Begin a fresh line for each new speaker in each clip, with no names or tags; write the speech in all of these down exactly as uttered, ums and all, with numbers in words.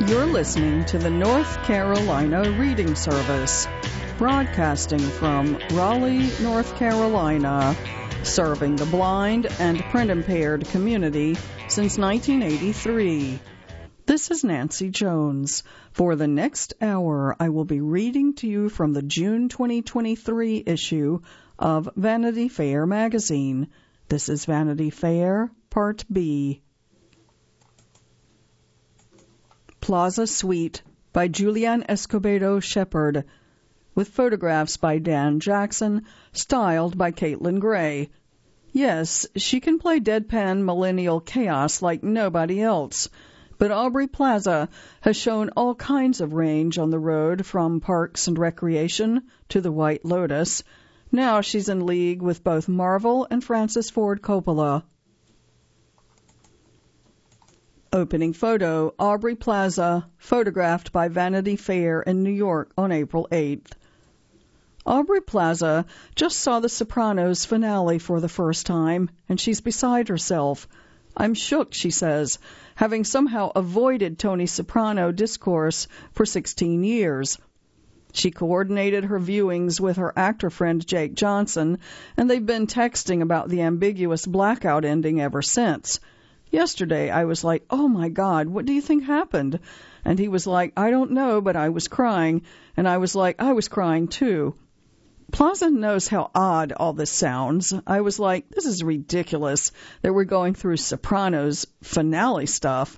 You're listening to the North Carolina Reading Service, broadcasting from Raleigh, North Carolina, serving the blind and print-impaired community since nineteen eighty-three. This is Nancy Jones. For the next hour, I will be reading to you from the June twenty twenty-three issue of Vanity Fair magazine. This is Vanity Fair, Part B. Plaza Suite by Julianne Escobedo Shepard, with photographs by Dan Jackson, styled by Caitlin Gray. Yes, she can play deadpan millennial chaos like nobody else, but Aubrey Plaza has shown all kinds of range on the road from Parks and Recreation to The White Lotus. Now she's in league with both Marvel and Francis Ford Coppola. Opening photo, Aubrey Plaza, photographed by Vanity Fair in New York on April eighth. Aubrey Plaza just saw The Sopranos finale for the first time, and she's beside herself. I'm shook, she says, having somehow avoided Tony Soprano discourse for sixteen years. She coordinated her viewings with her actor friend Jake Johnson, and they've been texting about the ambiguous blackout ending ever since. Yesterday, I was like, oh, my God, what do you think happened? And he was like, I don't know, but I was crying. And I was like, I was crying, too. Plaza knows how odd all this sounds. I was like, this is ridiculous that we're going through Sopranos finale stuff.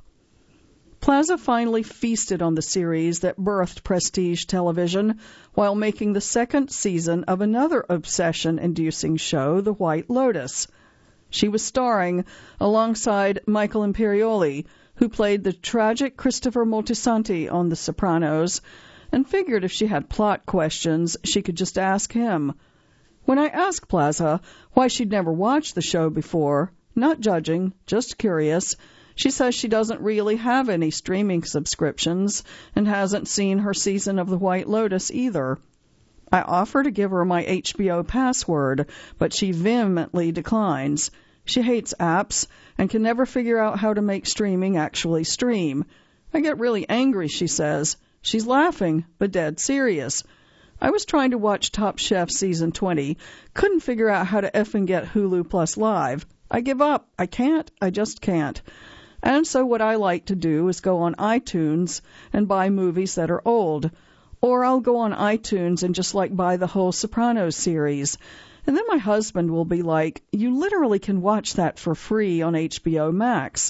Plaza finally feasted on the series that birthed prestige television while making the second season of another obsession-inducing show, The White Lotus. She was starring alongside Michael Imperioli, who played the tragic Christopher Moltisanti on The Sopranos, and figured if she had plot questions, she could just ask him. When I asked Plaza why she'd never watched the show before, not judging, just curious, she says she doesn't really have any streaming subscriptions and hasn't seen her season of The White Lotus either. I offer to give her my H B O password, but she vehemently declines. She hates apps and can never figure out how to make streaming actually stream. I get really angry, she says. She's laughing, but dead serious. I was trying to watch Top Chef Season twenty, couldn't figure out how to effing get Hulu Plus Live. I give up. I can't. I just can't. And so what I like to do is go on iTunes and buy movies that are old. Or I'll go on iTunes and just like buy the whole Sopranos series. And then my husband will be like, you literally can watch that for free on H B O Max.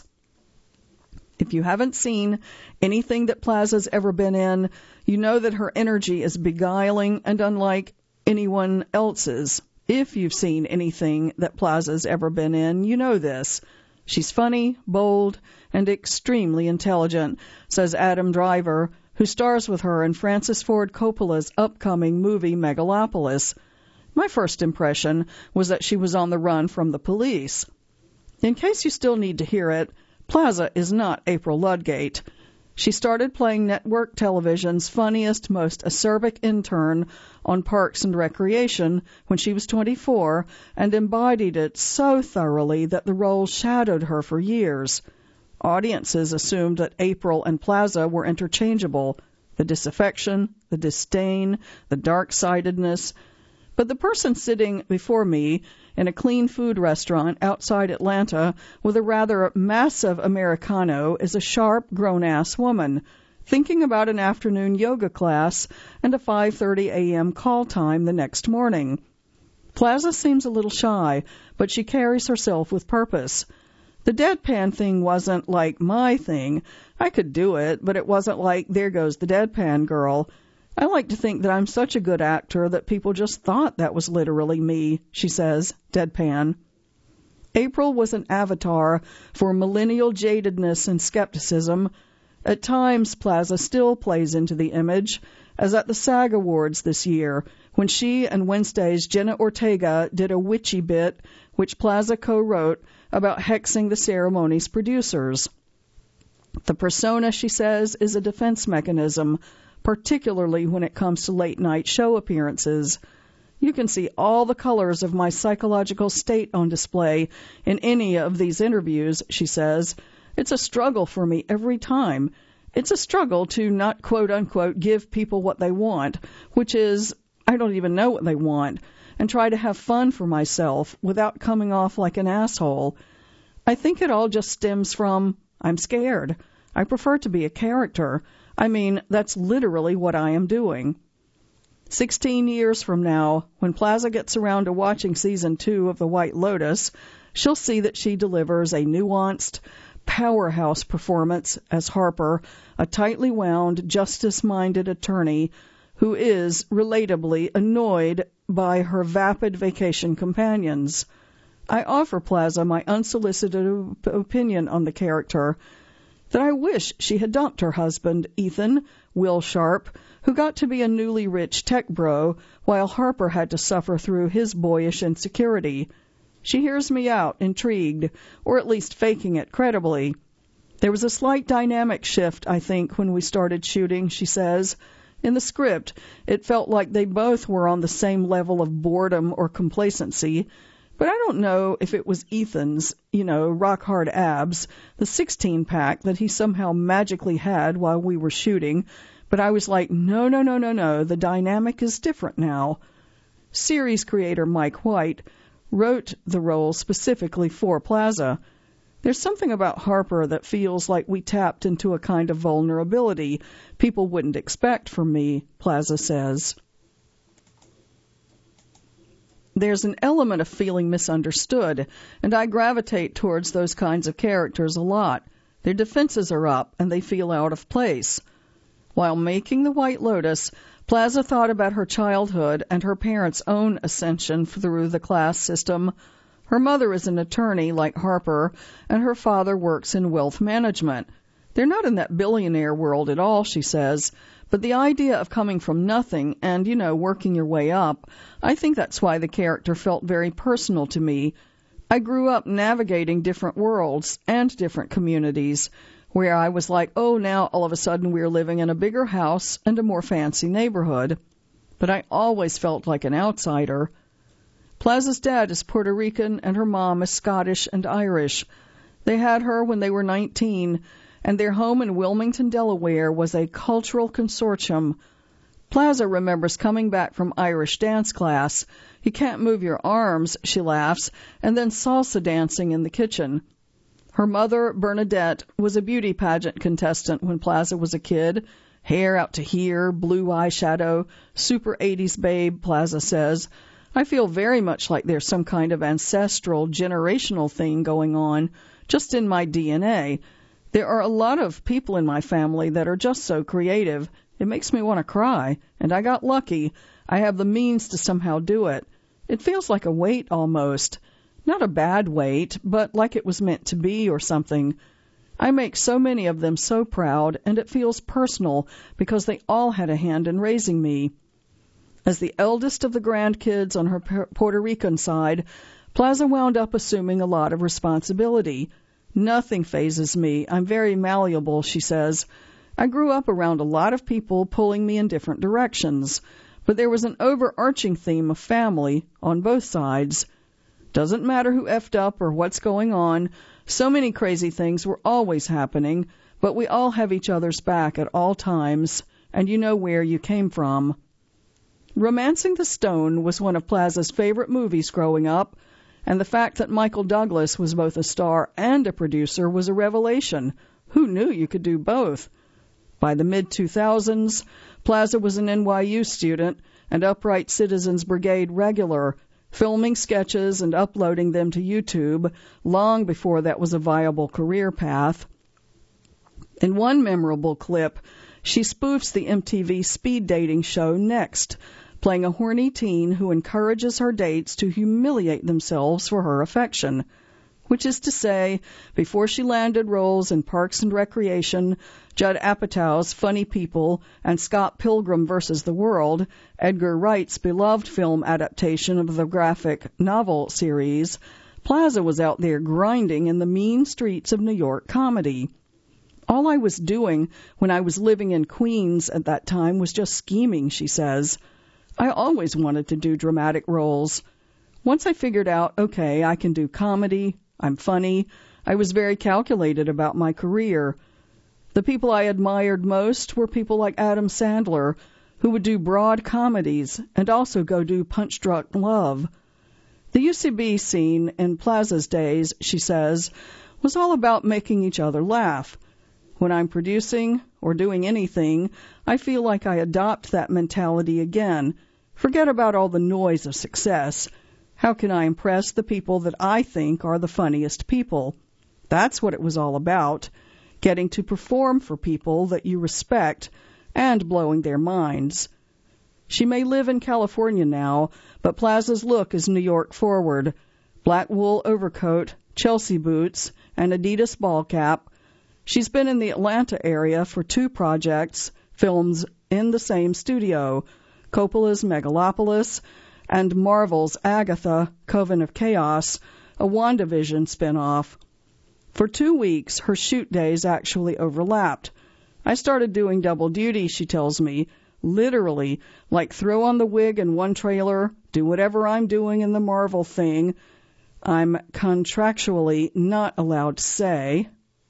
If you haven't seen anything that Plaza's ever been in, you know that her energy is beguiling and unlike anyone else's. If you've seen anything that Plaza's ever been in, you know this. She's funny, bold, and extremely intelligent, says Adam Driver, who stars with her in Francis Ford Coppola's upcoming movie Megalopolis. My first impression was that she was on the run from the police. In case you still need to hear it, Plaza is not April Ludgate. She started playing network television's funniest, most acerbic intern on Parks and Recreation when she was twenty-four and embodied it so thoroughly that the role shadowed her for years. Audiences assumed that April and Plaza were interchangeable, the disaffection, the disdain, the dark-sidedness. But the person sitting before me in a clean food restaurant outside Atlanta with a rather massive Americano is a sharp, grown-ass woman, thinking about an afternoon yoga class and a five thirty a.m. call time the next morning. Plaza seems a little shy, but she carries herself with purpose. The deadpan thing wasn't like my thing. I could do it, but it wasn't like, there goes the deadpan girl. I like to think that I'm such a good actor that people just thought that was literally me, she says, deadpan. April was an avatar for millennial jadedness and skepticism. At times, Plaza still plays into the image, as at the SAG Awards this year, when she and Wednesday's Jenna Ortega did a witchy bit, which Plaza co-wrote, about hexing the ceremony's producers. The persona, she says, is a defense mechanism, particularly when it comes to late-night show appearances. You can see all the colors of my psychological state on display in any of these interviews, she says. It's a struggle for me every time. It's a struggle to not quote-unquote give people what they want, which is, I don't even know what they want, and try to have fun for myself without coming off like an asshole. I think it all just stems from, I'm scared. I prefer to be a character. I mean, that's literally what I am doing. Sixteen years from now, when Plaza gets around to watching season two of The White Lotus, she'll see that she delivers a nuanced, powerhouse performance as Harper, a tightly wound, justice-minded attorney who is, relatably, annoyed by her vapid vacation companions. I offer Plaza my unsolicited op- opinion on the character, that I wish she had dumped her husband, Ethan, Will Sharp, who got to be a newly rich tech bro, while Harper had to suffer through his boyish insecurity. She hears me out, intrigued, or at least faking it credibly. There was a slight dynamic shift, I think, when we started shooting, she says. In the script, it felt like they both were on the same level of boredom or complacency, but I don't know if it was Ethan's, you know, rock-hard abs, the sixteen-pack that he somehow magically had while we were shooting, but I was like, no, no, no, no, no, the dynamic is different now. Series creator Mike White wrote the role specifically for Plaza. There's something about Harper that feels like we tapped into a kind of vulnerability people wouldn't expect from me, Plaza says. There's an element of feeling misunderstood, and I gravitate towards those kinds of characters a lot. Their defenses are up, and they feel out of place. While making The White Lotus, Plaza thought about her childhood and her parents' own ascension through the class system. Her mother is an attorney like Harper, and her father works in wealth management. They're not in that billionaire world at all, she says, but the idea of coming from nothing and, you know, working your way up, I think that's why the character felt very personal to me. I grew up navigating different worlds and different communities, where I was like, oh, now all of a sudden we're living in a bigger house and a more fancy neighborhood. But I always felt like an outsider. Plaza's dad is Puerto Rican and her mom is Scottish and Irish. They had her when they were nineteen, and their home in Wilmington, Delaware was a cultural consortium. Plaza remembers coming back from Irish dance class. You can't move your arms, she laughs, and then salsa dancing in the kitchen. Her mother, Bernadette, was a beauty pageant contestant when Plaza was a kid. Hair out to here, blue eyeshadow, super eighties babe, Plaza says. I feel very much like there's some kind of ancestral, generational thing going on, just in my D N A. There are a lot of people in my family that are just so creative. It makes me want to cry, and I got lucky. I have the means to somehow do it. It feels like a weight almost. Not a bad weight, but like it was meant to be or something. I make so many of them so proud, and it feels personal because they all had a hand in raising me. As the eldest of the grandkids on her Puerto Rican side, Plaza wound up assuming a lot of responsibility. Nothing phases me. I'm very malleable, she says. I grew up around a lot of people pulling me in different directions, but there was an overarching theme of family on both sides. Doesn't matter who effed up or what's going on. So many crazy things were always happening, but we all have each other's back at all times, and you know where you came from. Romancing the Stone was one of Plaza's favorite movies growing up, and the fact that Michael Douglas was both a star and a producer was a revelation. Who knew you could do both? By the mid two thousands, Plaza was an N Y U student and Upright Citizens Brigade regular, filming sketches and uploading them to YouTube long before that was a viable career path. In one memorable clip, she spoofs the M T V speed dating show Next, playing a horny teen who encourages her dates to humiliate themselves for her affection. Which is to say, before she landed roles in Parks and Recreation, Judd Apatow's Funny People, and Scott Pilgrim versus the World, Edgar Wright's beloved film adaptation of the graphic novel series, Plaza was out there grinding in the mean streets of New York comedy. All I was doing when I was living in Queens at that time was just scheming, she says. I always wanted to do dramatic roles. Once I figured out, okay, I can do comedy, I'm funny, I was very calculated about my career. The people I admired most were people like Adam Sandler, who would do broad comedies and also go do Punch Drunk Love. The U C B scene in Plaza's days, she says, was all about making each other laugh. When I'm producing or doing anything, I feel like I adopt that mentality again. Forget about all the noise of success. How can I impress the people that I think are the funniest people? That's what it was all about, getting to perform for people that you respect and blowing their minds. She may live in California now, but Plaza's look is New York forward. Black wool overcoat, Chelsea boots, and Adidas ball cap. She's been in the Atlanta area for two projects, films in the same studio, Coppola's Megalopolis and Marvel's Agatha, Coven of Chaos, a WandaVision spinoff. For two weeks, her shoot days actually overlapped. I started doing double duty, she tells me, literally, like throw on the wig in one trailer, do whatever I'm doing in the Marvel thing I'm contractually not allowed to say,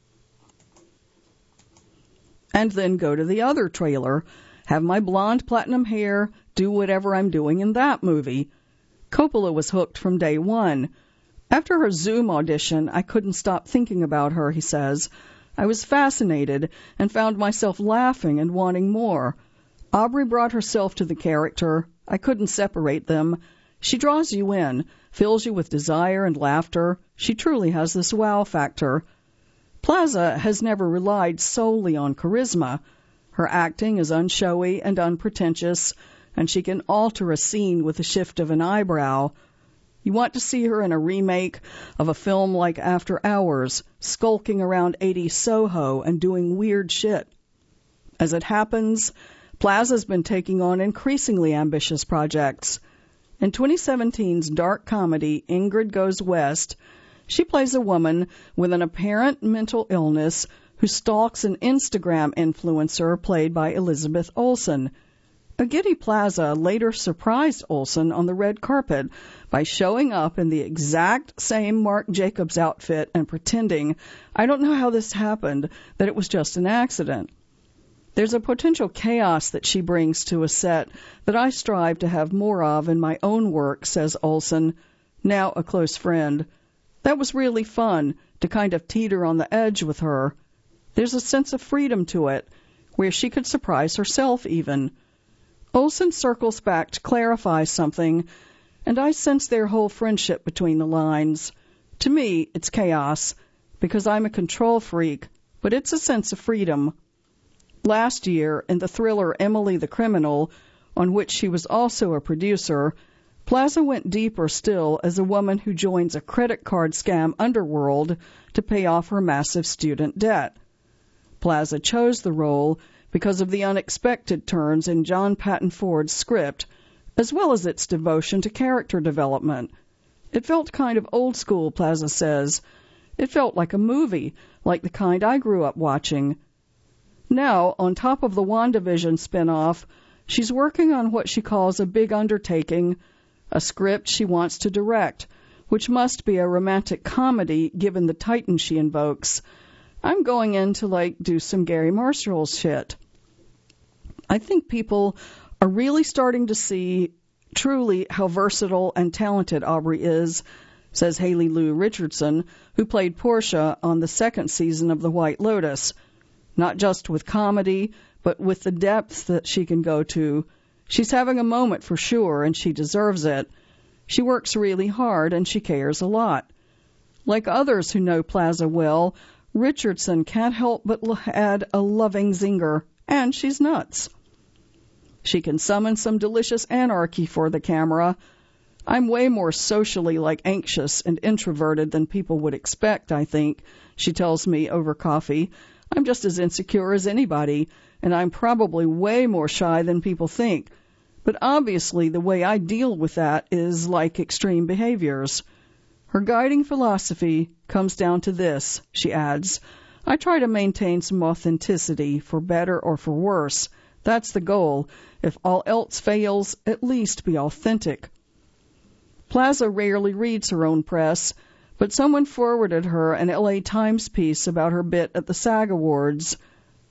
and then go to the other trailer, have my blonde platinum hair, do whatever I'm doing in that movie. Coppola was hooked from day one. After her Zoom audition, I couldn't stop thinking about her, he says. I was fascinated and found myself laughing and wanting more. Aubrey brought herself to the character. I couldn't separate them. She draws you in, fills you with desire and laughter. She truly has this wow factor. Plaza has never relied solely on charisma. Her acting is unshowy and unpretentious, and she can alter a scene with a shift of an eyebrow. You want to see her in a remake of a film like After Hours, skulking around eighties Soho and doing weird shit. As it happens, Plaza's been taking on increasingly ambitious projects. In twenty seventeen's dark comedy Ingrid Goes West, she plays a woman with an apparent mental illness who stalks an Instagram influencer played by Elizabeth Olsen. A giddy Plaza later surprised Olsen on the red carpet by showing up in the exact same Marc Jacobs outfit and pretending, I don't know how this happened, that it was just an accident. There's a potential chaos that she brings to a set that I strive to have more of in my own work, says Olsen, now a close friend. That was really fun, to kind of teeter on the edge with her. There's a sense of freedom to it, where she could surprise herself even. Olsen circles back to clarify something, and I sense their whole friendship between the lines. To me, it's chaos, because I'm a control freak, but it's a sense of freedom. Last year, in the thriller Emily the Criminal, on which she was also a producer, Plaza went deeper still as a woman who joins a credit card scam underworld to pay off her massive student debt. Plaza chose the role because of the unexpected turns in John Patton Ford's script, as well as its devotion to character development. It felt kind of old school, Plaza says. It felt like a movie, like the kind I grew up watching. Now, on top of the WandaVision spin-off, she's working on what she calls a big undertaking, a script she wants to direct, which must be a romantic comedy given the Titan she invokes. I'm going in to, like, do some Gary Marshall shit. I think people are really starting to see truly how versatile and talented Aubrey is, says Haley Lou Richardson, who played Portia on the second season of The White Lotus. Not just with comedy, but with the depths that she can go to. She's having a moment for sure, and she deserves it. She works really hard, and she cares a lot. Like others who know Plaza well, Richardson can't help but add a loving zinger, and she's nuts. She can summon some delicious anarchy for the camera. I'm way more socially like anxious and introverted than people would expect, I think, she tells me over coffee. I'm just as insecure as anybody, and I'm probably way more shy than people think. But obviously the way I deal with that is like extreme behaviors. Her guiding philosophy comes down to this, she adds. I try to maintain some authenticity, for better or for worse. That's the goal. If all else fails, at least be authentic. Plaza rarely reads her own press, but someone forwarded her an L A Times piece about her bit at the SAG Awards.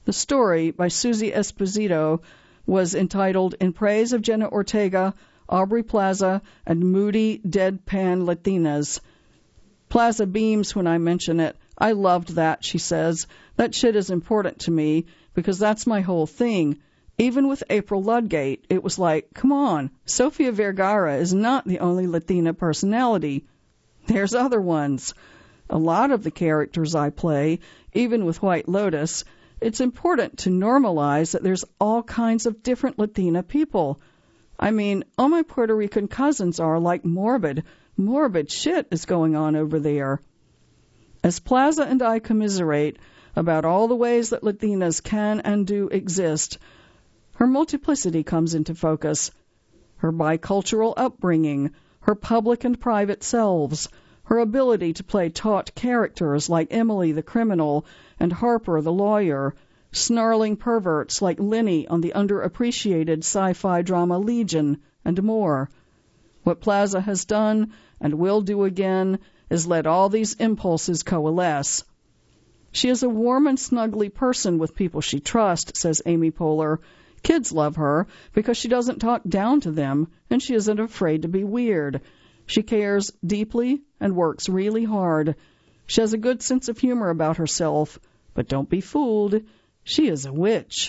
The story, by Susie Esposito, was entitled In Praise of Jenna Ortega, Aubrey Plaza, and Moody Deadpan Latinas. Plaza beams when I mention it. I loved that, she says. That shit is important to me because that's my whole thing. Even with April Ludgate, it was like, come on, Sofia Vergara is not the only Latina personality. There's other ones. A lot of the characters I play, even with White Lotus, it's important to normalize that there's all kinds of different Latina people. I mean, all my Puerto Rican cousins are like morbid, morbid shit is going on over there. As Plaza and I commiserate about all the ways that Latinas can and do exist, her multiplicity comes into focus. Her bicultural upbringing, her public and private selves, her ability to play taut characters like Emily the criminal and Harper the lawyer, snarling perverts like Lenny on the underappreciated sci-fi drama Legion, and more. What Plaza has done and will do again is let all these impulses coalesce. She is a warm and snuggly person with people she trusts, says Amy Poehler. Kids love her because she doesn't talk down to them, and she isn't afraid to be weird. She cares deeply and works really hard. She has a good sense of humor about herself, but don't be fooled. She is a witch.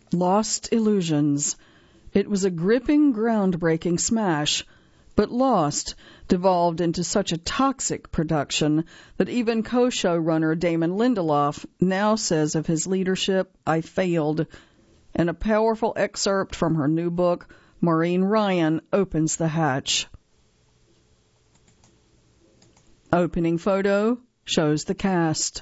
Lost Illusions. It was a gripping, groundbreaking smash, but Lost devolved into such a toxic production that even co-showrunner Damon Lindelof now says of his leadership, "I failed." And a powerful excerpt from her new book, Maureen Ryan, opens the hatch. Opening photo shows the cast.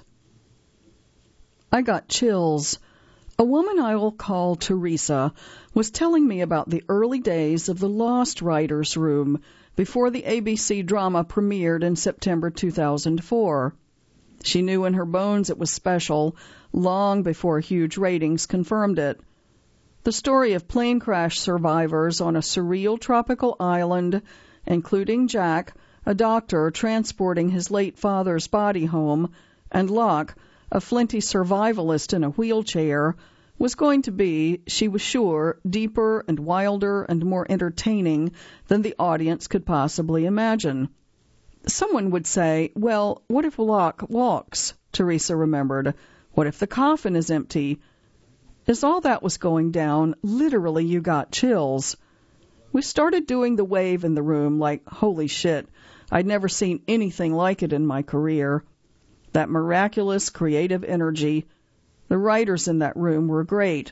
I got chills. A woman I will call Teresa was telling me about the early days of the Lost Writers' Room before the A B C drama premiered in September two thousand four. She knew in her bones it was special, long before huge ratings confirmed it. The story of plane crash survivors on a surreal tropical island, including Jack, a doctor transporting his late father's body home, and Locke, a flinty survivalist in a wheelchair, was going to be, she was sure, deeper and wilder and more entertaining than the audience could possibly imagine. Someone would say, well, what if Locke walks? Teresa remembered. What if the coffin is empty? As all that was going down, literally you got chills. We started doing the wave in the room like, holy shit, I'd never seen anything like it in my career. That miraculous creative energy. The writers in that room were great.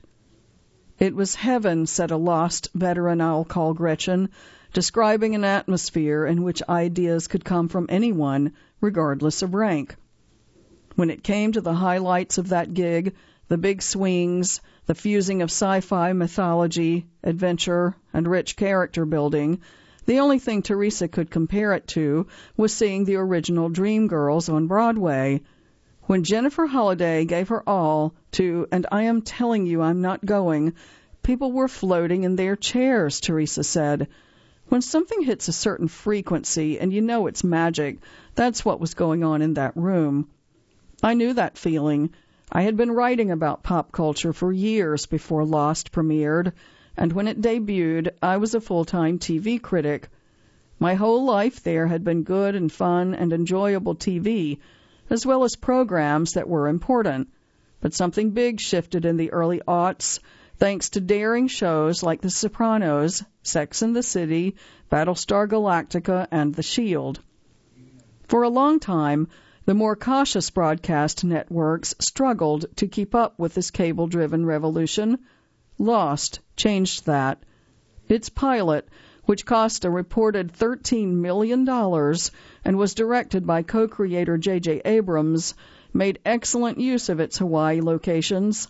It was heaven, said a Lost veteran I'll call Gretchen, describing an atmosphere in which ideas could come from anyone, regardless of rank. When it came to the highlights of that gig, the big swings, the fusing of sci-fi mythology, adventure, and rich character building, the only thing Teresa could compare it to was seeing the original Dreamgirls on Broadway. When Jennifer Holliday gave her all to And I Am Telling You I'm Not Going, people were floating in their chairs, Teresa said. When something hits a certain frequency and you know it's magic, that's what was going on in that room. I knew that feeling. I had been writing about pop culture for years before Lost premiered, and when it debuted, I was a full-time T V critic. My whole life there had been good and fun and enjoyable T V, as well as programs that were important. But something big shifted in the early aughts, thanks to daring shows like The Sopranos, Sex and the City, Battlestar Galactica, and The Shield. For a long time, the more cautious broadcast networks struggled to keep up with this cable-driven revolution. Lost changed that. Its pilot, which cost a reported thirteen million dollars and was directed by co-creator J J Abrams, made excellent use of its Hawaii locations.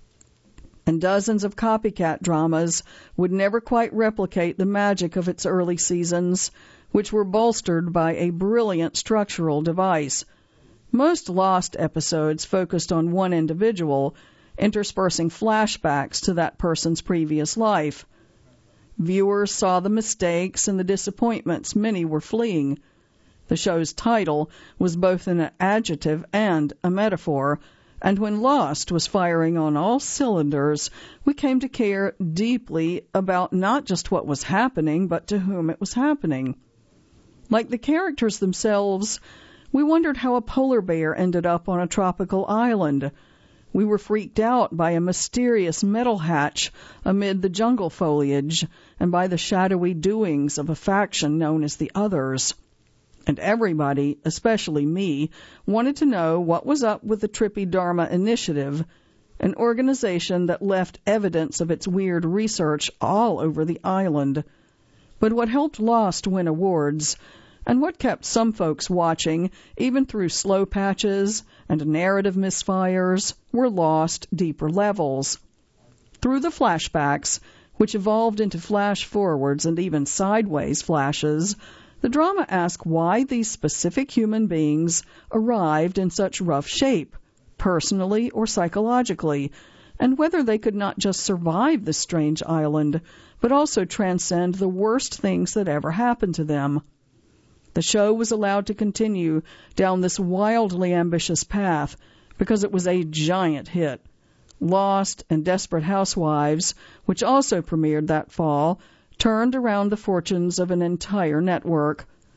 And dozens of copycat dramas would never quite replicate the magic of its early seasons, which were bolstered by a brilliant structural device. Most Lost episodes focused on one individual, interspersing flashbacks to that person's previous life. Viewers saw the mistakes and the disappointments many were fleeing. The show's title was both an adjective and a metaphor, and when Lost was firing on all cylinders, we came to care deeply about not just what was happening, but to whom it was happening. Like the characters themselves, we wondered how a polar bear ended up on a tropical island. We were freaked out by a mysterious metal hatch amid the jungle foliage and by the shadowy doings of a faction known as the Others. And everybody, especially me, wanted to know what was up with the Trippy Dharma Initiative, an organization that left evidence of its weird research all over the island. But what helped Lost win awards, and what kept some folks watching, even through slow patches and narrative misfires, were Lost deeper levels. Through the flashbacks, which evolved into flash-forwards and even sideways flashes, the drama asked why these specific human beings arrived in such rough shape, personally or psychologically, and whether they could not just survive this strange island, but also transcend the worst things that ever happened to them. The show was allowed to continue down this wildly ambitious path because it was a giant hit. Lost and Desperate Housewives, which also premiered that fall, turned around the fortunes of an entire network.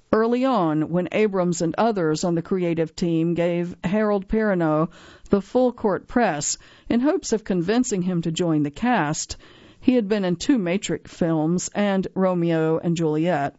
Early on, when Abrams and others on the creative team gave Harold Perrineau the full court press in hopes of convincing him to join the cast, he had been in two Matrix films and Romeo and Juliet.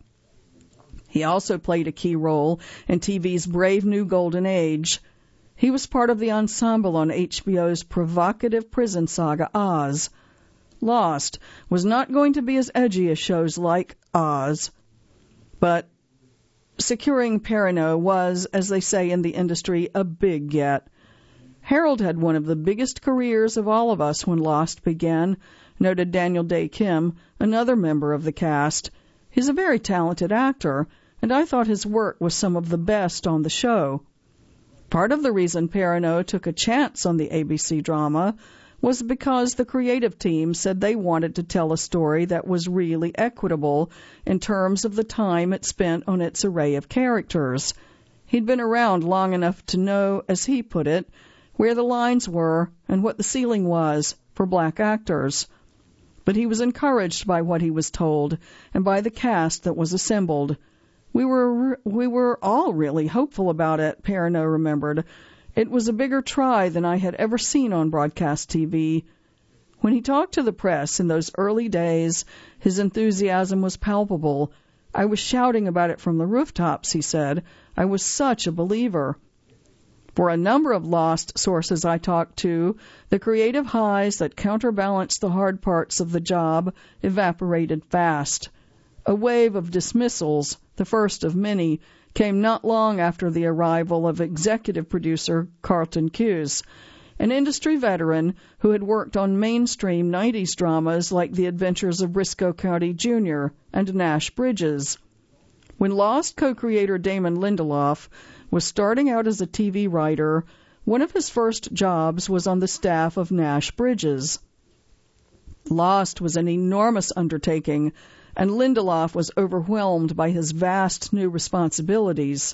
He also played a key role in T V's Brave New Golden Age. He was part of the ensemble on H B O's provocative prison saga Oz. Lost was not going to be as edgy as shows like Oz, but securing Perrineau was, as they say in the industry, a big get. Harold had one of the biggest careers of all of us when Lost began, noted Daniel Dae Kim, another member of the cast. He's a very talented actor, and I thought his work was some of the best on the show. Part of the reason Perrineau took a chance on the A B C drama was because the creative team said they wanted to tell a story that was really equitable in terms of the time it spent on its array of characters. He'd been around long enough to know, as he put it, where the lines were and what the ceiling was for black actors. But he was encouraged by what he was told and by the cast that was assembled. We were we were all really hopeful about it, Perrineau remembered. It was a bigger try than I had ever seen on broadcast T V. When he talked to the press in those early days, his enthusiasm was palpable. I was shouting about it from the rooftops, he said. I was such a believer. For a number of Lost sources I talked to, the creative highs that counterbalanced the hard parts of the job evaporated fast. A wave of dismissals, the first of many, came not long after the arrival of executive producer Carlton Cuse, an industry veteran who had worked on mainstream nineties dramas like The Adventures of Briscoe County Junior and Nash Bridges. When Lost co-creator Damon Lindelof was starting out as a T V writer, one of his first jobs was on the staff of Nash Bridges. Lost was an enormous undertaking, and Lindelof was overwhelmed by his vast new responsibilities.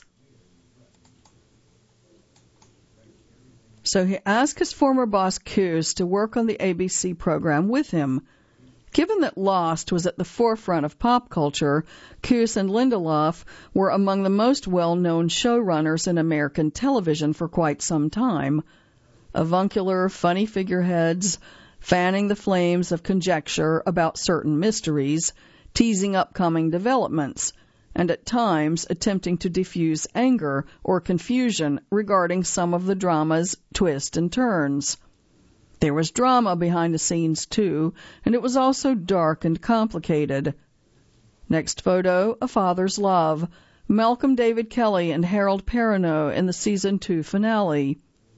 So he asked his former boss Cuse to work on the A B C program with him. Given that Lost was at the forefront of pop culture, Cuse and Lindelof were among the most well-known showrunners in American television for quite some time. Avuncular, funny figureheads, fanning the flames of conjecture about certain mysteries, teasing upcoming developments, and at times attempting to diffuse anger or confusion regarding some of the drama's twists and turns. There was drama behind the scenes, too, and it was also dark and complicated. Next photo, A Father's Love, Malcolm David Kelly and Harold Perrineau in the season two finale.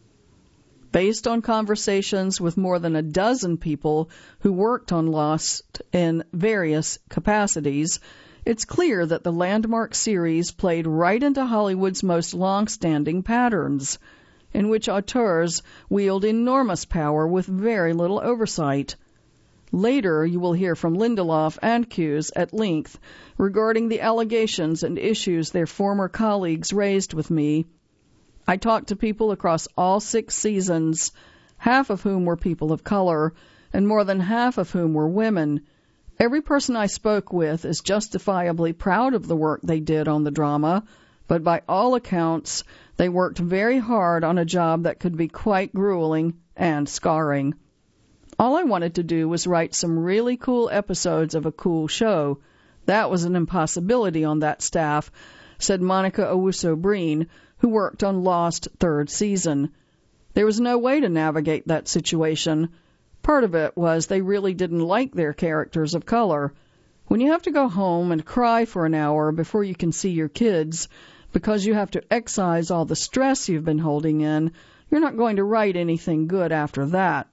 Based on conversations with more than a dozen people who worked on Lost in various capacities, it's clear that the landmark series played right into Hollywood's most long-standing patterns, in which auteurs wield enormous power with very little oversight. Later, you will hear from Lindelof and Cuse at length regarding the allegations and issues their former colleagues raised with me. I talked to people across all six seasons, half of whom were people of color, and more than half of whom were women. Every person I spoke with is justifiably proud of the work they did on the drama, but by all accounts, they worked very hard on a job that could be quite grueling and scarring. All I wanted to do was write some really cool episodes of a cool show. That was an impossibility on that staff, said Monica Owusu-Breen, who worked on Lost third season. There was no way to navigate that situation. Part of it was they really didn't like their characters of color. When you have to go home and cry for an hour before you can see your kids because you have to excise all the stress you've been holding in, you're not going to write anything good after that.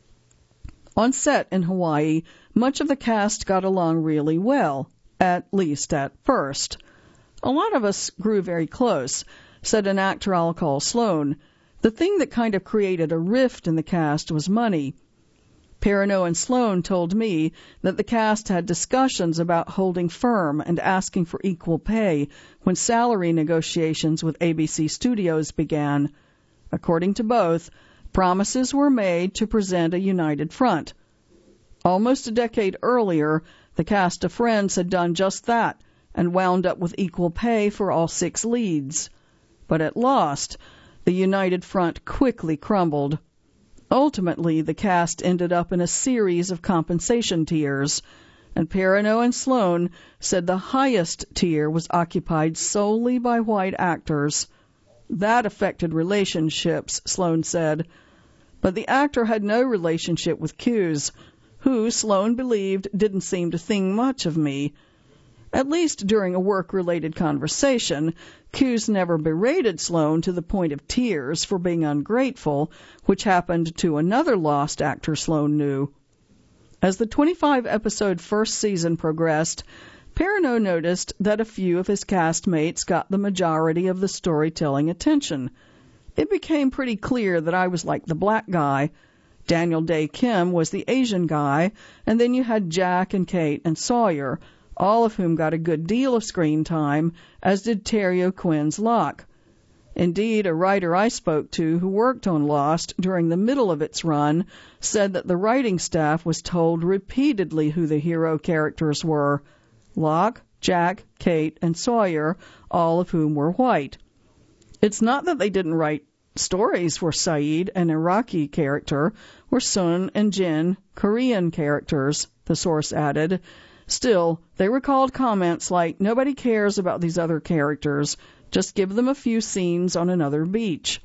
On set in Hawaii, much of the cast got along really well, at least at first. A lot of us grew very close, said an actor I'll call Sloan. The thing that kind of created a rift in the cast was money. Perrineau and Sloan told me that the cast had discussions about holding firm and asking for equal pay when salary negotiations with A B C Studios began. According to both, promises were made to present a united front. Almost a decade earlier, the cast of Friends had done just that and wound up with equal pay for all six leads. But at Lost, the united front quickly crumbled. Ultimately, the cast ended up in a series of compensation tiers, and Perrineau and Sloan said the highest tier was occupied solely by white actors. That affected relationships, Sloan said. But the actor had no relationship with Cuse, who, Sloan believed, didn't seem to think much of me. At least during a work-related conversation, Cuse never berated Sloan to the point of tears for being ungrateful, which happened to another Lost actor Sloan knew. As the twenty-five episode first season progressed, Perrineau noticed that a few of his castmates got the majority of the storytelling attention. It became pretty clear that I was like the black guy. Daniel Dae Kim was the Asian guy, and then you had Jack and Kate and Sawyer, all of whom got a good deal of screen time, as did Terry O'Quinn's Locke. Indeed, a writer I spoke to who worked on Lost during the middle of its run said that the writing staff was told repeatedly who the hero characters were: Locke, Jack, Kate, and Sawyer, all of whom were white. It's not that they didn't write stories where Saeed, an Iraqi character, were Sun and Jin, Korean characters, the source added. Still, they recalled comments like, "Nobody cares about these other characters. Just give them a few scenes on another beach."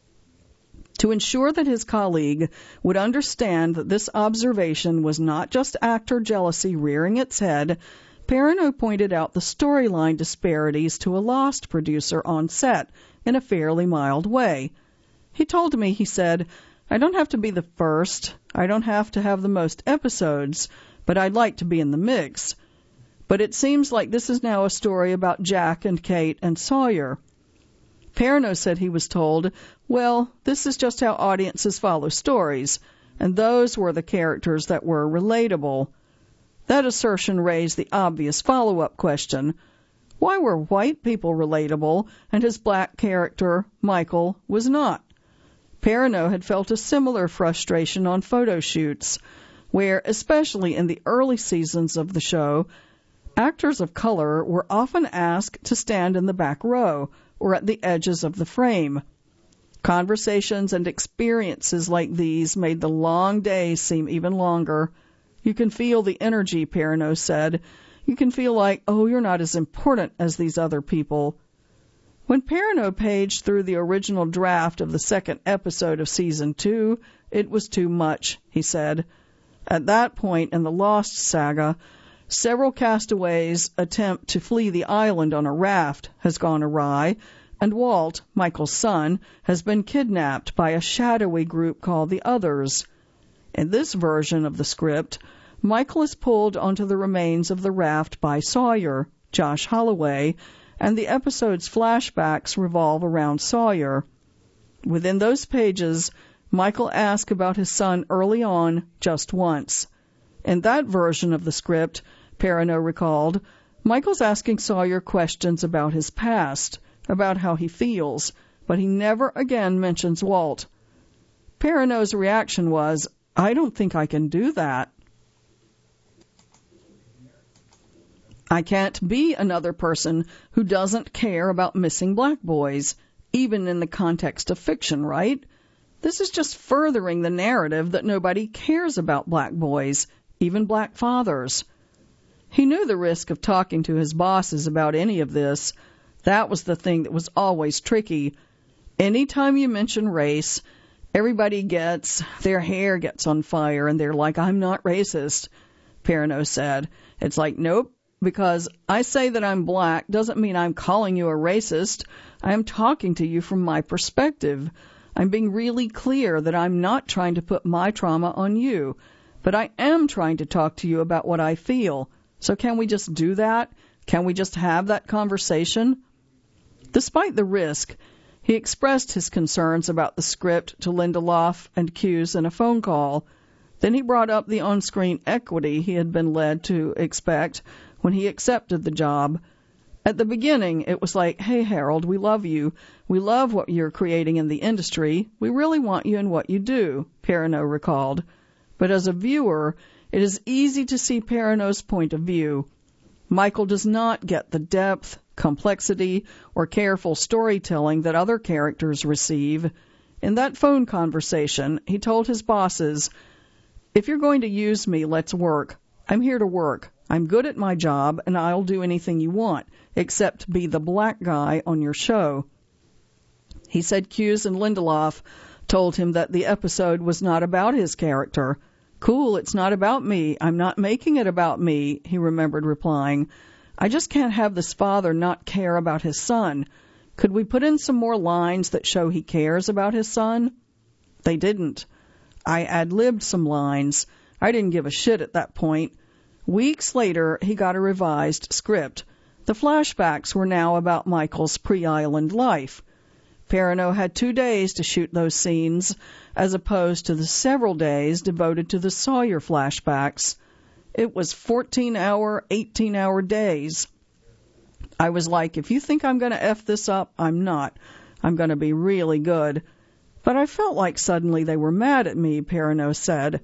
To ensure that his colleague would understand that this observation was not just actor jealousy rearing its head, Perrineau pointed out the storyline disparities to a Lost producer on set in a fairly mild way. He told me, he said, "I don't have to be the first. I don't have to have the most episodes, but I'd like to be in the mix. But it seems like this is now a story about Jack and Kate and Sawyer." Perrineau said he was told, "Well, this is just how audiences follow stories, and those were the characters that were relatable." That assertion raised the obvious follow-up question: why were white people relatable and his black character, Michael, was not? Perrineau had felt a similar frustration on photo shoots, where, especially in the early seasons of the show, actors of color were often asked to stand in the back row or at the edges of the frame. Conversations and experiences like these made the long days seem even longer. You can feel the energy, Perrineau said. You can feel like, oh, you're not as important as these other people. When Perrineau paged through the original draft of the second episode of season two, it was too much, he said. At that point in the Lost saga, several castaways' attempt to flee the island on a raft has gone awry, and Walt, Michael's son, has been kidnapped by a shadowy group called the Others. In this version of the script, Michael is pulled onto the remains of the raft by Sawyer, Josh Holloway, and the episode's flashbacks revolve around Sawyer. Within those pages, Michael asks about his son early on just once. In that version of the script, Perrineau recalled, Michael's asking Sawyer questions about his past, about how he feels, but he never again mentions Walt. Perrineau's reaction was, "I don't think I can do that. I can't be another person who doesn't care about missing black boys, even in the context of fiction, right? This is just furthering the narrative that nobody cares about black boys, even black fathers." He knew the risk of talking to his bosses about any of this. That was the thing that was always tricky. Anytime you mention race, everybody gets, their hair gets on fire, and they're like, "I'm not racist," Perrineau said. It's like, nope, because I say that I'm black doesn't mean I'm calling you a racist. I am talking to you from my perspective. I'm being really clear that I'm not trying to put my trauma on you, but I am trying to talk to you about what I feel. So can we just do that? Can we just have that conversation? Despite the risk, he expressed his concerns about the script to Lindelof and Cuse in a phone call. Then he brought up the on-screen equity he had been led to expect when he accepted the job. At the beginning, it was like, "Hey, Harold, we love you. We love what you're creating in the industry. We really want you in what you do," Perrineau recalled. But as a viewer, it is easy to see Perrineau's point of view. Michael does not get the depth, complexity, or careful storytelling that other characters receive. In that phone conversation, he told his bosses, "If you're going to use me, let's work. I'm here to work. I'm good at my job, and I'll do anything you want, except be the black guy on your show." He said Cuse and Lindelof told him that the episode was not about his character. "Cool, it's not about me. I'm not making it about me," he remembered replying. "I just can't have this father not care about his son. Could we put in some more lines that show he cares about his son?" They didn't. I ad-libbed some lines. I didn't give a shit at that point. Weeks later, he got a revised script. The flashbacks were now about Michael's pre-island life. Perrineau had two days to shoot those scenes, as opposed to the several days devoted to the Sawyer flashbacks. It was fourteen-hour, eighteen-hour days. I was like, if you think I'm going to F this up, I'm not. I'm going to be really good. But I felt like suddenly they were mad at me, Perrineau said.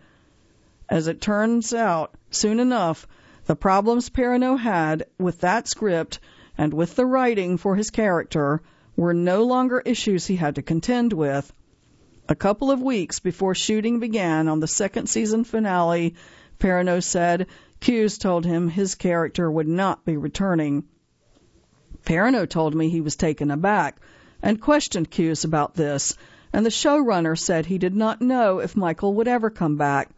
As it turns out, soon enough, the problems Perrineau had with that script and with the writing for his character were no longer issues he had to contend with. A couple of weeks before shooting began on the second season finale, Perrineau said Cuse told him his character would not be returning. Perrineau told me he was taken aback and questioned Cuse about this, and the showrunner said he did not know if Michael would ever come back.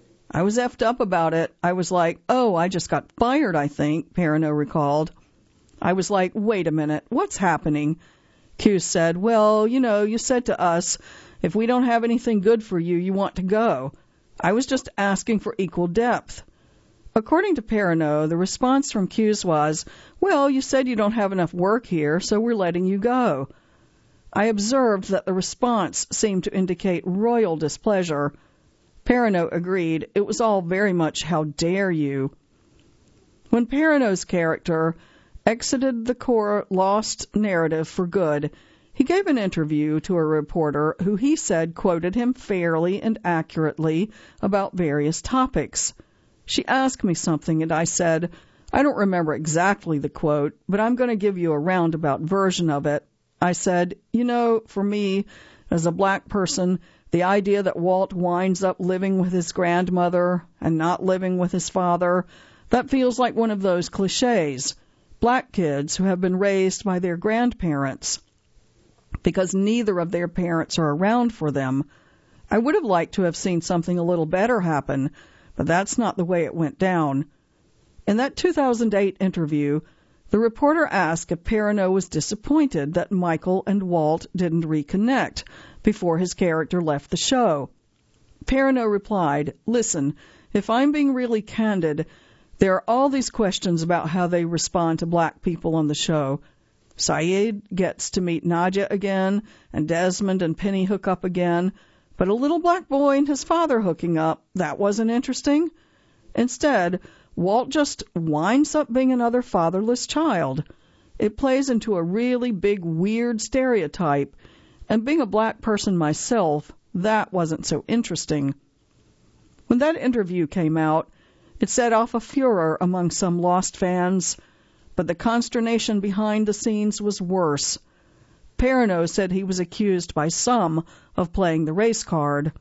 I was effed up about it. I was like, oh, I just got fired, I think, Perrineau recalled. I was like, wait a minute, what's happening? Cuse said, well, you know, you said to us, if we don't have anything good for you, you want to go. I was just asking for equal depth. According to Perrineau, the response from Cuse was, well, you said you don't have enough work here, so we're letting you go. I observed that the response seemed to indicate royal displeasure. Perrineau agreed it was all very much how dare you. When Perrineau's character exited the core lost narrative for good, he gave an interview to a reporter who he said quoted him fairly and accurately about various topics. She asked me something and I said, I don't remember exactly the quote, but I'm going to give you a roundabout version of it. I said, you know, for me, as a black person, the idea that Walt winds up living with his grandmother and not living with his father, that feels like one of those cliches. Black kids who have been raised by their grandparents because neither of their parents are around for them. I would have liked to have seen something a little better happen, but that's not the way it went down. In that two thousand eight interview, the reporter asked if Perrineau was disappointed that Michael and Walt didn't reconnect before his character left the show. Perrineau replied, listen, if I'm being really candid, there are all these questions about how they respond to black people on the show. Sayid gets to meet Nadja again, and Desmond and Penny hook up again, but a little black boy and his father hooking up, that wasn't interesting. Instead, Walt just winds up being another fatherless child. It plays into a really big, weird stereotype, and being a black person myself, that wasn't so interesting. When that interview came out, it set off a furor among some Lost fans, but the consternation behind the scenes was worse. Perrineau said he was accused by some of playing the race card.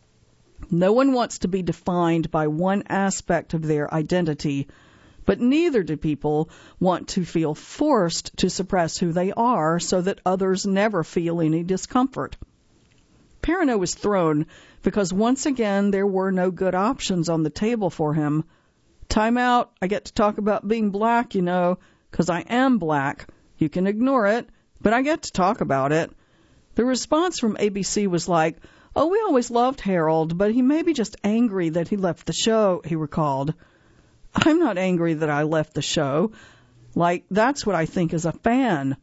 No one wants to be defined by one aspect of their identity, but neither do people want to feel forced to suppress who they are so that others never feel any discomfort. Perrineau was thrown because once again there were no good options on the table for him. Time out, I get to talk about being black, you know, because I am black. You can ignore it, but I get to talk about it. The response from A B C was like, oh, we always loved Harold, but he may be just angry that he left the show, he recalled. I'm not angry that I left the show. Like, that's what I think as a fan.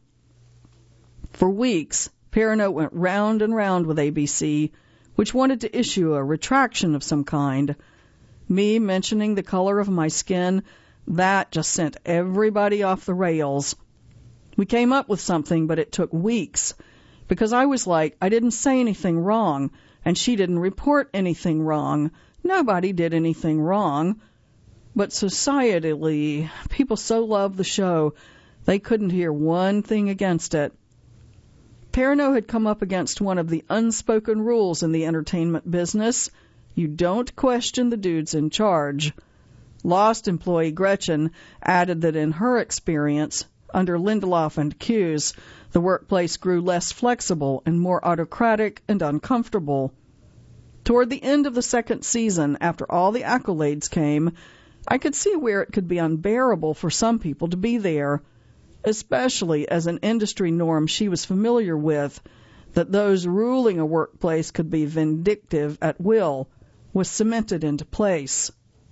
For weeks, Perrineau went round and round with A B C, which wanted to issue a retraction of some kind. Me mentioning the color of my skin, that just sent everybody off the rails. We came up with something, but it took weeks, because I was like, I didn't say anything wrong, and she didn't report anything wrong. Nobody did anything wrong. But societally, people so loved the show, they couldn't hear one thing against it. Perrineau had come up against one of the unspoken rules in the entertainment business. You don't question the dudes in charge. Lost employee Gretchen added that in her experience, under Lindelof and Cuse, the workplace grew less flexible and more autocratic and uncomfortable. Toward the end of the second season, after all the accolades came, I could see where it could be unbearable for some people to be there, especially as an industry norm she was familiar with, that those ruling a workplace could be vindictive at will, was cemented into place.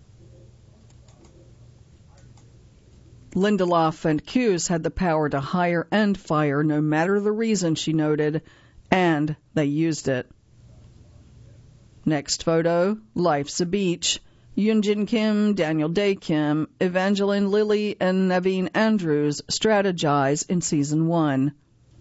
Lindelof and Cuse had the power to hire and fire no matter the reason, she noted, and they used it. Next photo, Life's a Beach. Yoonjin Kim, Daniel Dae Kim, Evangeline Lilly, and Naveen Andrews strategize in season one.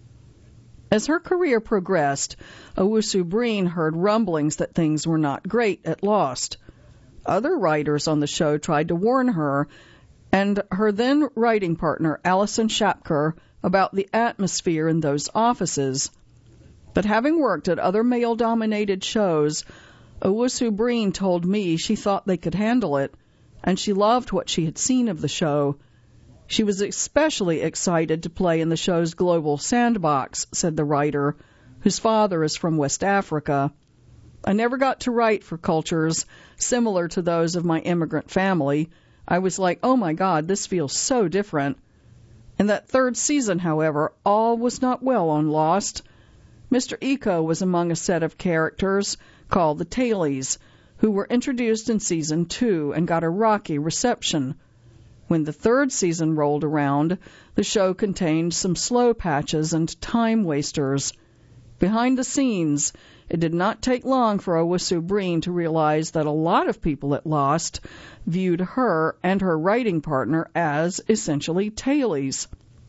As her career progressed, Owusu Breen heard rumblings that things were not great at Lost. Other writers on the show tried to warn her and her then writing partner, Alison Shapker, about the atmosphere in those offices. But having worked at other male-dominated shows, Owusu Breen told me she thought they could handle it, and she loved what she had seen of the show. She was especially excited to play in the show's global sandbox, said the writer, whose father is from West Africa. I never got to write for cultures similar to those of my immigrant family. I was like, oh my God, this feels so different. In that third season, however, all was not well on Lost. Mister Iko was among a set of characters called the Tailies, who were introduced in season two and got a rocky reception. When the third season rolled around, the show contained some slow patches and time wasters. Behind the scenes, it did not take long for Owusu Breen to realize that a lot of people at Lost viewed her and her writing partner as essentially tailies.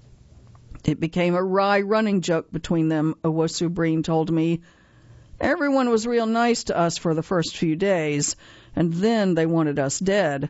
It became a wry running joke between them, Owusu Breen told me. Everyone was real nice to us for the first few days, and then they wanted us dead.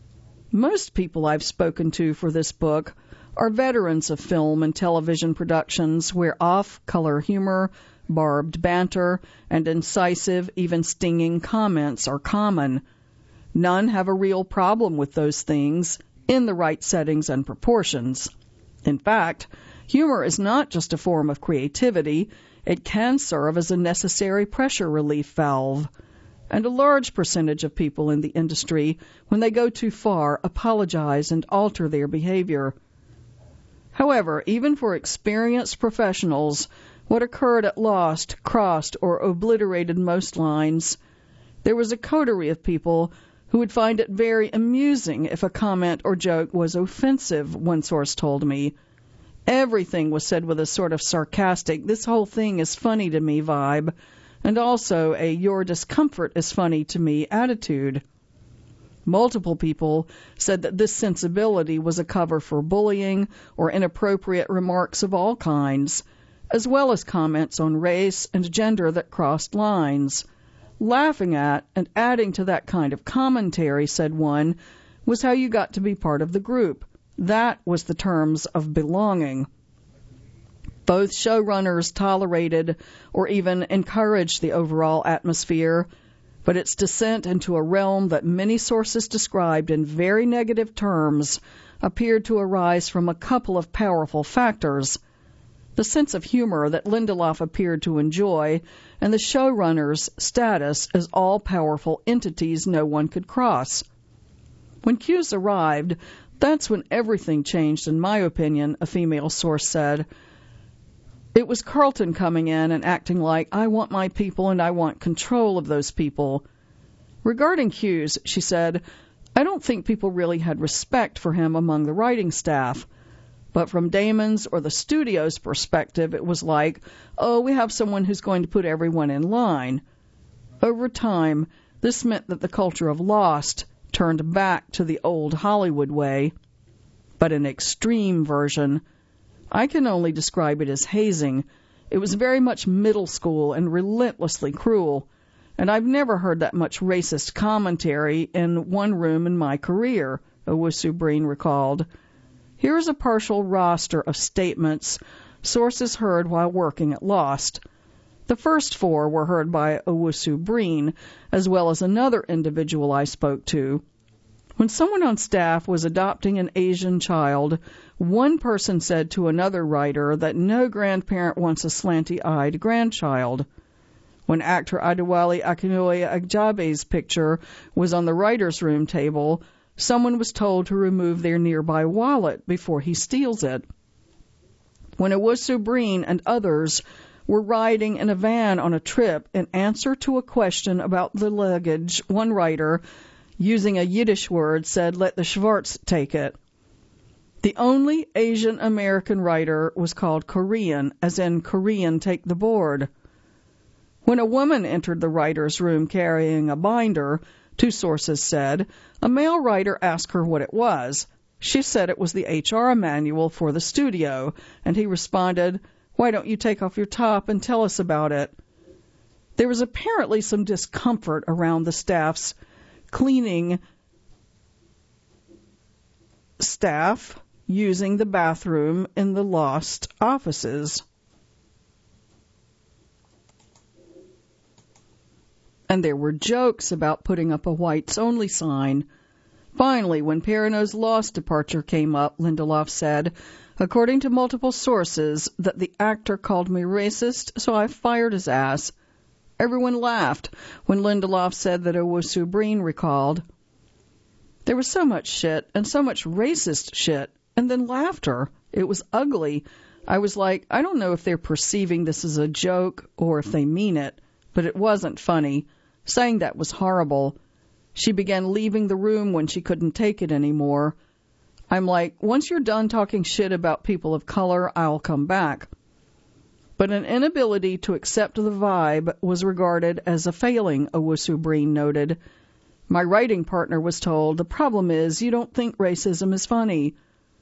Most people I've spoken to for this book are veterans of film and television productions where off-color humor, barbed banter, and incisive, even stinging comments are common. None have a real problem with those things in the right settings and proportions. In fact, humor is not just a form of creativity. It can serve as a necessary pressure relief valve. And a large percentage of people in the industry, when they go too far, apologize and alter their behavior. However, even for experienced professionals, what occurred at Lost crossed or obliterated most lines. There was a coterie of people who would find it very amusing if a comment or joke was offensive, one source told me. Everything was said with a sort of sarcastic, this whole thing is funny to me vibe, and also a your discomfort is funny to me attitude. Multiple people said that this sensibility was a cover for bullying or inappropriate remarks of all kinds, as well as comments on race and gender that crossed lines. Laughing at and adding to that kind of commentary, said one, was how you got to be part of the group. That was the terms of belonging. Both showrunners tolerated or even encouraged the overall atmosphere, but its descent into a realm that many sources described in very negative terms appeared to arise from a couple of powerful factors: the sense of humor that Lindelof appeared to enjoy, and the showrunners' status as all-powerful entities no one could cross. When Cuse arrived, that's when everything changed, in my opinion, a female source said. It was Carlton coming in and acting like, I want my people and I want control of those people. Regarding Cuse, she said, I don't think people really had respect for him among the writing staff. But from Damon's or the studio's perspective, it was like, oh, we have someone who's going to put everyone in line. Over time, this meant that the culture of Lost turned back to the old Hollywood way, but an extreme version. I can only describe it as hazing. It was very much middle school and relentlessly cruel. and I've never heard that much racist commentary in one room in my career, Owusu Breen recalled. Here is a partial roster of statements sources heard while working at Lost. The first four were heard by Owusu Breen, as well as another individual I spoke to. When someone on staff was adopting an Asian child, one person said to another writer that no grandparent wants a slanty-eyed grandchild. When actor Adewale Akinnuoye Agjabe's picture was on the writer's room table, someone was told to remove their nearby wallet before he steals it. When Owusu Breen and others were riding in a van on a trip in answer to a question about the luggage, one writer, using a Yiddish word, said, "Let the Schwartz take it." The only Asian American writer was called Korean, as in Korean take the board. When a woman entered the writer's room carrying a binder, two sources said, a male writer asked her what it was. She said it was the H R manual for the studio, and he responded, "Why don't you take off your top and tell us about it?" There was apparently some discomfort around the staff's cleaning staff using the bathroom in the Lost offices. And there were jokes about putting up a whites-only sign. Finally, when Perrineau's Lost departure came up, Lindelof said, according to multiple sources, that the actor called me racist, so I fired his ass. Everyone laughed when Lindelof said that Owusu Breen recalled. There was so much shit, and so much racist shit, and then laughter. It was ugly. I was like, I don't know if they're perceiving this as a joke or if they mean it, but it wasn't funny. Saying that was horrible. She began leaving the room when she couldn't take it anymore. I'm like, once you're done talking shit about people of color, I'll come back. But an inability to accept the vibe was regarded as a failing, Owusu Breen noted. My writing partner was told, the problem is you don't think racism is funny.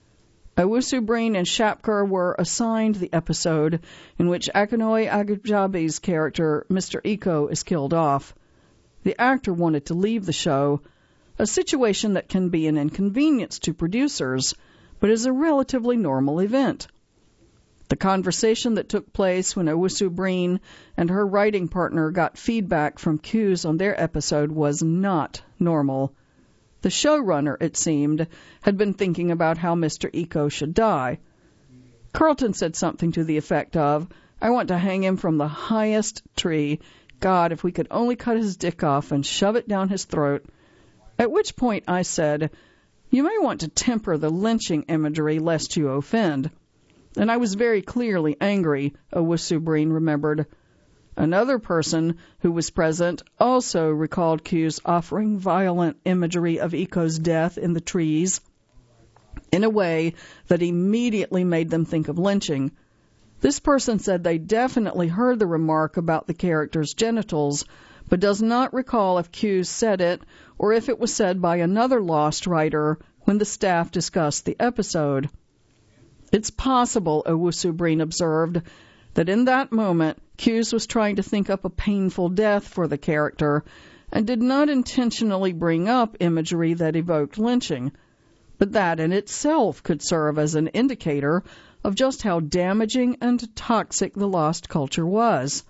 Owusu Breen and Shapker were assigned the episode in which Akinnuoye Agjabe's character, Mister Iko, is killed off. The actor wanted to leave the show, a situation that can be an inconvenience to producers, but is a relatively normal event. The conversation that took place when Owusu Breen and her writing partner got feedback from Q's on their episode was not normal. The showrunner, it seemed, had been thinking about how Mister Iko should die. Carlton said something to the effect of, I want to hang him from the highest tree. God, if we could only cut his dick off and shove it down his throat. At which point I said, you may want to temper the lynching imagery lest you offend. And I was very clearly angry, Owusu Breen remembered. Another person who was present also recalled Q's offering violent imagery of Iko's death in the trees in a way that immediately made them think of lynching. This person said they definitely heard the remark about the character's genitals, but does not recall if Q said it or if it was said by another Lost writer when the staff discussed the episode. It's possible, Owusu Breen observed, that in that moment Q's was trying to think up a painful death for the character and did not intentionally bring up imagery that evoked lynching, but that in itself could serve as an indicator of just how damaging and toxic the Lost culture was.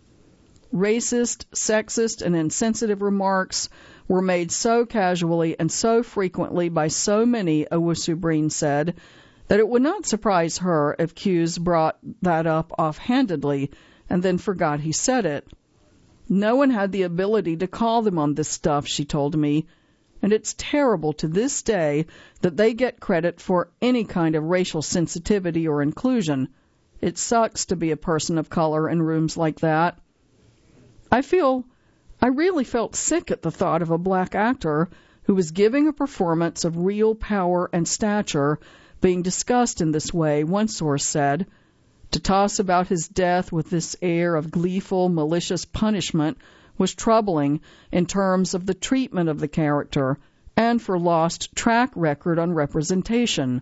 Racist, sexist, and insensitive remarks were made so casually and so frequently by so many, Owusu Breen said, that it would not surprise her if Q's brought that up offhandedly and then forgot he said it. No one had the ability to call them on this stuff, she told me, and it's terrible to this day that they get credit for any kind of racial sensitivity or inclusion. It sucks to be a person of color in rooms like that. I feel, I really felt sick at the thought of a black actor who was giving a performance of real power and stature being discussed in this way, one source said. To toss about his death with this air of gleeful, malicious punishment was troubling in terms of the treatment of the character and for Lost track record on representation.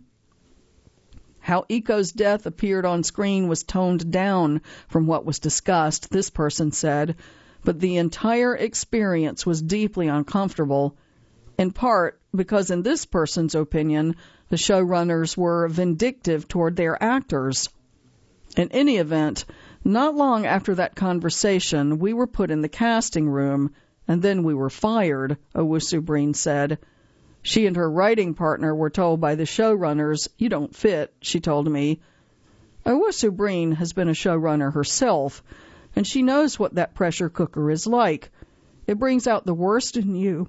How Iko's death appeared on screen was toned down from what was discussed, this person said, but the entire experience was deeply uncomfortable, in part because in this person's opinion, the showrunners were vindictive toward their actors. In any event, not long after that conversation, we were put in the casting room, and then we were fired, Owusu Breen said. She and her writing partner were told by the showrunners, "You don't fit," she told me. Owusu Breen has been a showrunner herself, and she knows what that pressure cooker is like. It brings out the worst in you.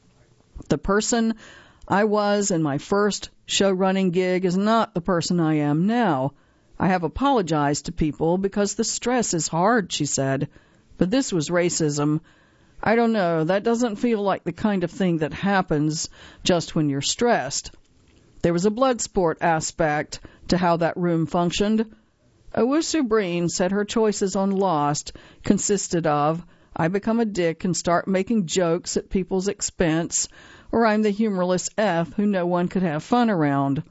The person I was in my first show-running gig is not the person I am now. I have apologized to people because the stress is hard, she said. But this was racism. I don't know, that doesn't feel like the kind of thing that happens just when you're stressed. There was a blood sport aspect to how that room functioned. Owusu Breen said her choices on Lost consisted of, I become a dick and start making jokes at people's expense, or I'm the humorless F who no one could have fun around.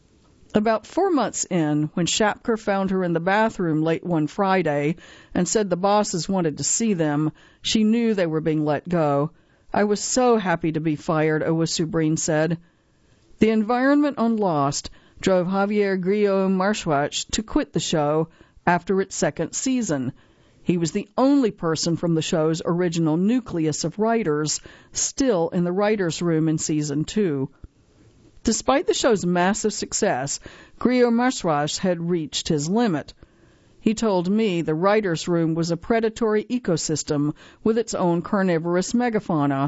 About four months in, when Shapker found her in the bathroom late one Friday and said the bosses wanted to see them, she knew they were being let go. I was so happy to be fired, Owusu Breen said. The environment on Lost drove Javier Grillo-Marxuach to quit the show after its second season. He was the only person from the show's original nucleus of writers still in the writers' room in season two. Despite the show's massive success, Grillo-Marxuach had reached his limit. He told me the writers' room was a predatory ecosystem with its own carnivorous megafauna.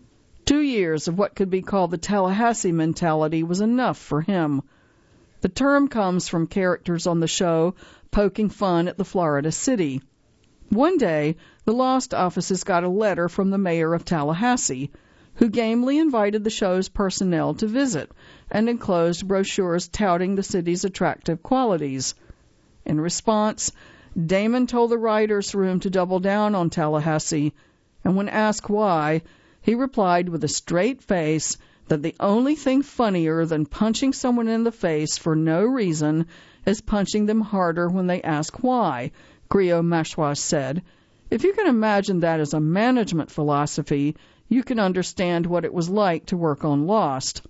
Two years of what could be called the Tallahassee mentality was enough for him. The term comes from characters on the show poking fun at the Florida city. One day, the Lost offices got a letter from the mayor of Tallahassee, who gamely invited the show's personnel to visit and enclosed brochures touting the city's attractive qualities. In response, Damon told the writers' room to double down on Tallahassee, and when asked why, he replied with a straight face that the only thing funnier than punching someone in the face for no reason is punching them harder when they ask why, Grillo-Marxuach said. If you can imagine that as a management philosophy, you can understand what it was like to work on Lost.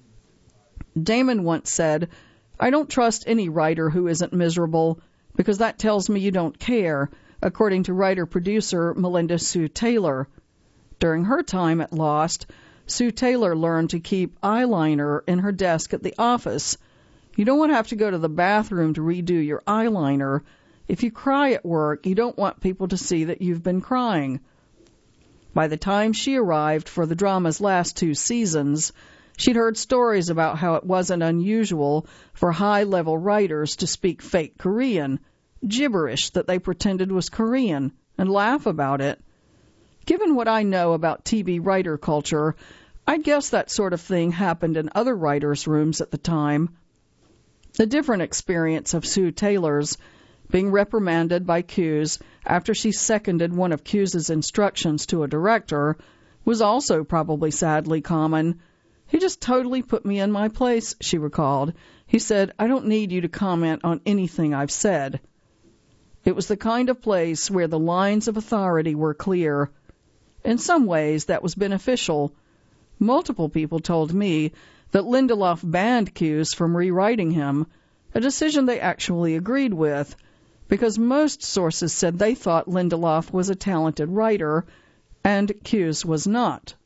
Damon once said, I don't trust any writer who isn't miserable, because that tells me you don't care, according to writer-producer Melinda Sue Taylor. During her time at Lost, Sue Taylor learned to keep eyeliner in her desk at the office. You don't want to have to go to the bathroom to redo your eyeliner. If you cry at work, you don't want people to see that you've been crying. By the time she arrived for the drama's last two seasons, she'd heard stories about how it wasn't unusual for high-level writers to speak fake Korean, gibberish that they pretended was Korean, and laugh about it. Given what I know about T V writer culture, I'd guess that sort of thing happened in other writers' rooms at the time. A different experience of Sue Taylor's, being reprimanded by Cuse after she seconded one of Cuse's instructions to a director, was also probably sadly common. He just totally put me in my place, she recalled. He said, I don't need you to comment on anything I've said. It was the kind of place where the lines of authority were clear. In some ways, that was beneficial. Multiple people told me that Lindelof banned Cuse from rewriting him, a decision they actually agreed with, because most sources said they thought Lindelof was a talented writer, and Cuse was not.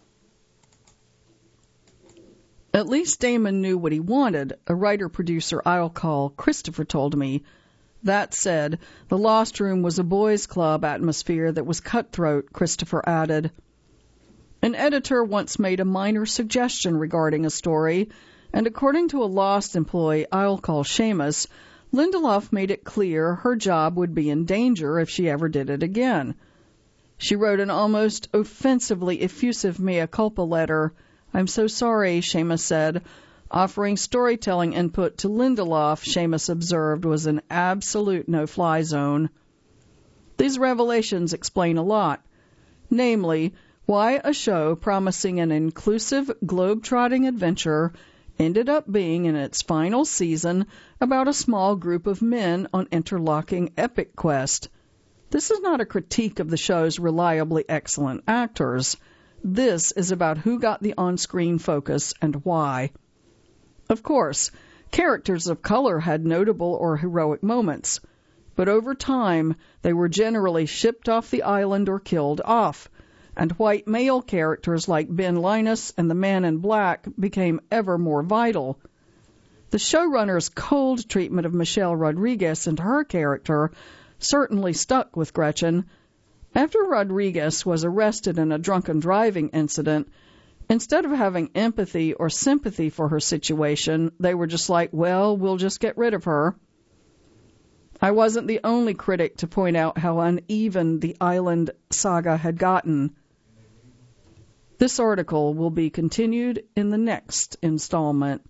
At least Damon knew what he wanted, a writer-producer I'll call Christopher told me. That said, the Lost Room was a boys' club atmosphere that was cutthroat, Christopher added. An editor once made a minor suggestion regarding a story, and according to a Lost employee I'll call Seamus, Lindelof made it clear her job would be in danger if she ever did it again. She wrote an almost offensively effusive mea culpa letter. I'm so sorry, Seamus said. Offering storytelling input to Lindelof, Seamus observed, was an absolute no-fly zone. These revelations explain a lot. Namely, why a show promising an inclusive, globe-trotting adventure ended up being, in its final season, about a small group of men on interlocking epic quest. This is not a critique of the show's reliably excellent actors. This is about who got the on-screen focus and why. Of course, characters of color had notable or heroic moments, but over time they were generally shipped off the island or killed off, and white male characters like Ben Linus and the Man in Black became ever more vital. The showrunner's cold treatment of Michelle Rodriguez and her character certainly stuck with Gretchen. After Rodriguez was arrested in a drunken driving incident, instead of having empathy or sympathy for her situation, they were just like, well, we'll just get rid of her. I wasn't the only critic to point out how uneven the island saga had gotten. This article will be continued in the next installment.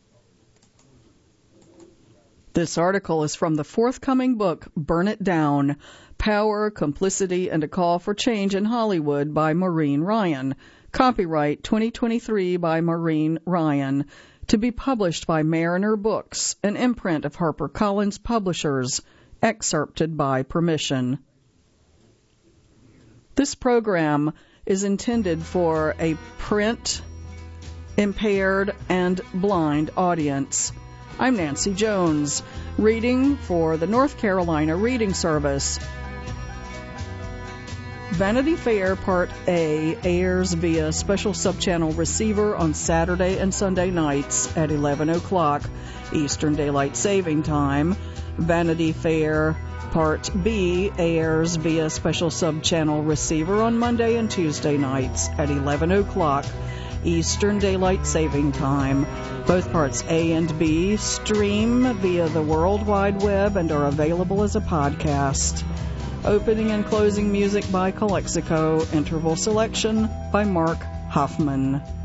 This article is from the forthcoming book, Burn It Down, Power, Complicity, and a Call for Change in Hollywood by Maureen Ryan. Copyright twenty twenty-three by Maureen Ryan. To be published by Mariner Books, an imprint of HarperCollins Publishers, excerpted by permission. This program is intended for a print, impaired, and blind audience. I'm Nancy Jones, reading for the North Carolina Reading Service. Vanity Fair Part A airs via special subchannel receiver on Saturday and Sunday nights at eleven o'clock Eastern Daylight Saving Time. Vanity Fair Part B airs via special subchannel receiver on Monday and Tuesday nights at eleven o'clock Eastern Daylight Saving Time. Both parts A and B stream via the World Wide Web and are available as a podcast. Opening and closing music by Calexico. Interval selection by Mark Hoffman.